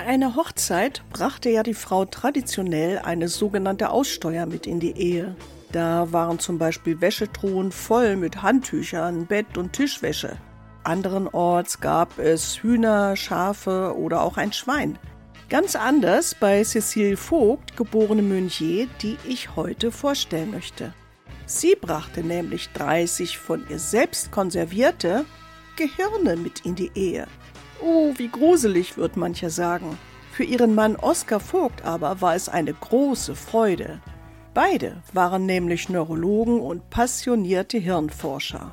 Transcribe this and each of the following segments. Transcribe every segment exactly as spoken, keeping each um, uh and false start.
einer Hochzeit brachte ja die Frau traditionell eine sogenannte Aussteuer mit in die Ehe. Da waren zum Beispiel Wäschetruhen voll mit Handtüchern, Bett- und Tischwäsche. Anderenorts gab es Hühner, Schafe oder auch ein Schwein. Ganz anders bei Cécile Vogt, geborene Meunier, die ich heute vorstellen möchte. Sie brachte nämlich dreißig von ihr selbst konservierte Gehirne mit in die Ehe. Oh, wie gruselig, wird mancher sagen. Für ihren Mann Oskar Vogt aber war es eine große Freude. Beide waren nämlich Neurologen und passionierte Hirnforscher.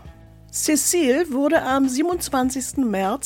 Cécile wurde am siebenundzwanzigsten März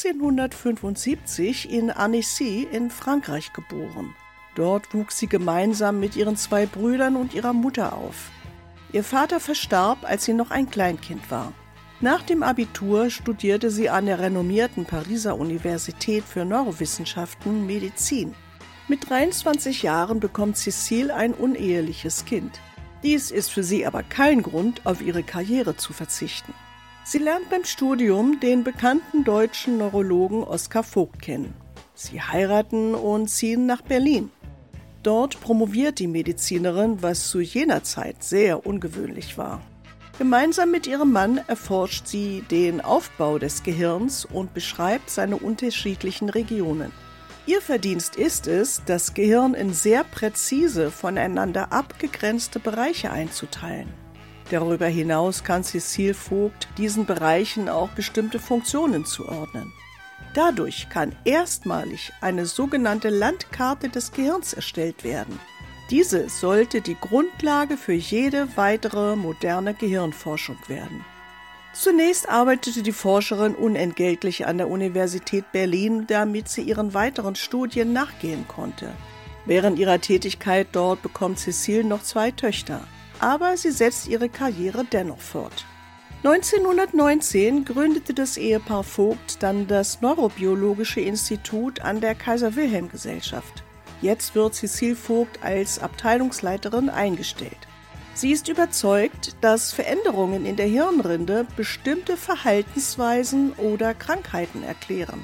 achtzehnhundertfünfundsiebzig in Annecy in Frankreich geboren. Dort wuchs sie gemeinsam mit ihren zwei Brüdern und ihrer Mutter auf. Ihr Vater verstarb, als sie noch ein Kleinkind war. Nach dem Abitur studierte sie an der renommierten Pariser Universität für Neurowissenschaften Medizin. Mit dreiundzwanzig Jahren bekommt Cécile ein uneheliches Kind. Dies ist für sie aber kein Grund, auf ihre Karriere zu verzichten. Sie lernt beim Studium den bekannten deutschen Neurologen Oskar Vogt kennen. Sie heiraten und ziehen nach Berlin. Dort promoviert die Medizinerin, was zu jener Zeit sehr ungewöhnlich war. Gemeinsam mit ihrem Mann erforscht sie den Aufbau des Gehirns und beschreibt seine unterschiedlichen Regionen. Ihr Verdienst ist es, das Gehirn in sehr präzise voneinander abgegrenzte Bereiche einzuteilen. Darüber hinaus kann Cécile Vogt diesen Bereichen auch bestimmte Funktionen zuordnen. Dadurch kann erstmalig eine sogenannte Landkarte des Gehirns erstellt werden. Diese sollte die Grundlage für jede weitere moderne Gehirnforschung werden. Zunächst arbeitete die Forscherin unentgeltlich an der Universität Berlin, damit sie ihren weiteren Studien nachgehen konnte. Während ihrer Tätigkeit dort bekommt Cécile noch zwei Töchter, aber sie setzt ihre Karriere dennoch fort. neunzehnhundertneunzehn gründete das Ehepaar Vogt dann das Neurobiologische Institut an der Kaiser-Wilhelm-Gesellschaft. Jetzt wird Cécile Vogt als Abteilungsleiterin eingestellt. Sie ist überzeugt, dass Veränderungen in der Hirnrinde bestimmte Verhaltensweisen oder Krankheiten erklären.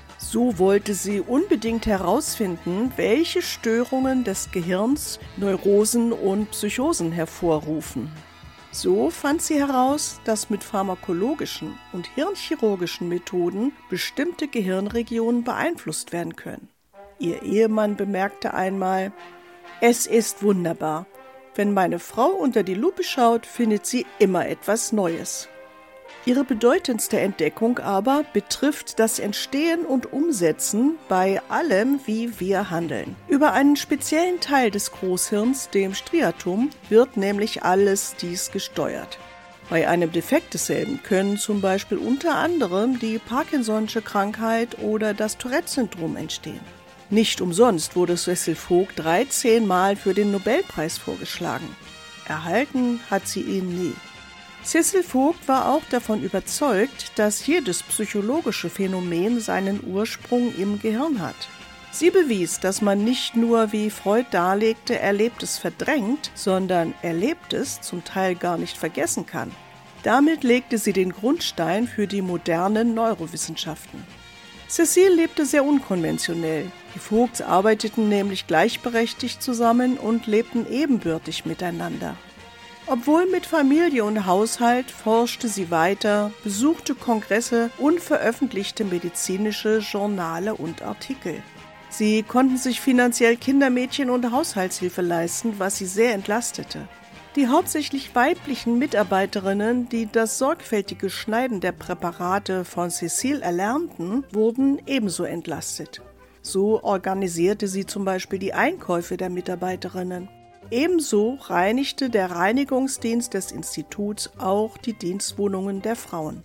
So wollte sie unbedingt herausfinden, welche Störungen des Gehirns Neurosen und Psychosen hervorrufen. So fand sie heraus, dass mit pharmakologischen und hirnchirurgischen Methoden bestimmte Gehirnregionen beeinflusst werden können. Ihr Ehemann bemerkte einmal: „Es ist wunderbar. Wenn meine Frau unter die Lupe schaut, findet sie immer etwas Neues." Ihre bedeutendste Entdeckung aber betrifft das Entstehen und Umsetzen bei allem, wie wir handeln. Über einen speziellen Teil des Großhirns, dem Striatum, wird nämlich alles dies gesteuert. Bei einem Defekt desselben können zum Beispiel unter anderem die Parkinson'sche Krankheit oder das Tourette-Syndrom entstehen. Nicht umsonst wurde Cécile Vogt dreizehn Mal für den Nobelpreis vorgeschlagen. Erhalten hat sie ihn nie. Cécile Vogt war auch davon überzeugt, dass jedes psychologische Phänomen seinen Ursprung im Gehirn hat. Sie bewies, dass man nicht nur, wie Freud darlegte, Erlebtes verdrängt, sondern Erlebtes zum Teil gar nicht vergessen kann. Damit legte sie den Grundstein für die modernen Neurowissenschaften. Cécile lebte sehr unkonventionell. Die Vogts arbeiteten nämlich gleichberechtigt zusammen und lebten ebenbürtig miteinander. Obwohl mit Familie und Haushalt forschte sie weiter, besuchte Kongresse und veröffentlichte medizinische Journale und Artikel. Sie konnten sich finanziell Kindermädchen- und Haushaltshilfe leisten, was sie sehr entlastete. Die hauptsächlich weiblichen Mitarbeiterinnen, die das sorgfältige Schneiden der Präparate von Cécile erlernten, wurden ebenso entlastet. So organisierte sie zum Beispiel die Einkäufe der Mitarbeiterinnen. Ebenso reinigte der Reinigungsdienst des Instituts auch die Dienstwohnungen der Frauen.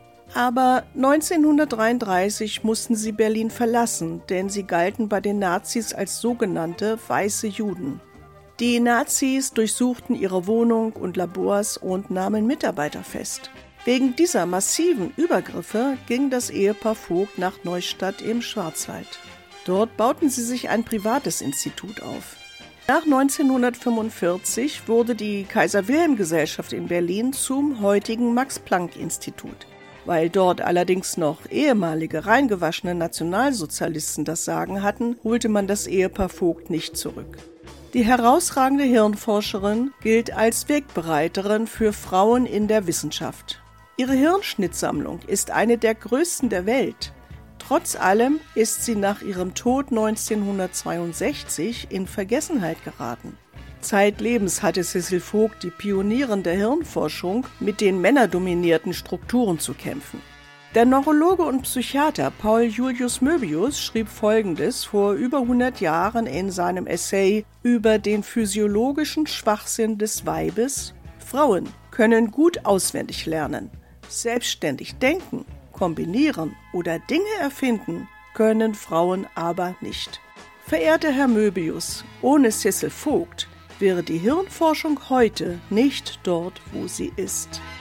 Aber neunzehnhundertdreiunddreißig mussten sie Berlin verlassen, denn sie galten bei den Nazis als sogenannte weiße Juden. Die Nazis durchsuchten ihre Wohnung und Labors und nahmen Mitarbeiter fest. Wegen dieser massiven Übergriffe ging das Ehepaar Vogt nach Neustadt im Schwarzwald. Dort bauten sie sich ein privates Institut auf. Nach neunzehnhundertfünfundvierzig wurde die Kaiser-Wilhelm-Gesellschaft in Berlin zum heutigen Max-Planck-Institut. Weil dort allerdings noch ehemalige reingewaschene Nationalsozialisten das Sagen hatten, holte man das Ehepaar Vogt nicht zurück. Die herausragende Hirnforscherin gilt als Wegbereiterin für Frauen in der Wissenschaft. Ihre Hirnschnittsammlung ist eine der größten der Welt. Trotz allem ist sie nach ihrem Tod neunzehnhundertzweiundsechzig in Vergessenheit geraten. Zeitlebens hatte Cecil Vogt, die Pionierin der Hirnforschung, mit den männerdominierten Strukturen zu kämpfen. Der Neurologe und Psychiater Paul Julius Möbius schrieb Folgendes vor über hundert Jahren in seinem Essay über den physiologischen Schwachsinn des Weibes: Frauen können gut auswendig lernen, selbstständig denken, kombinieren oder Dinge erfinden, können Frauen aber nicht. Verehrter Herr Möbius, ohne Cecil Vogt wäre die Hirnforschung heute nicht dort, wo sie ist.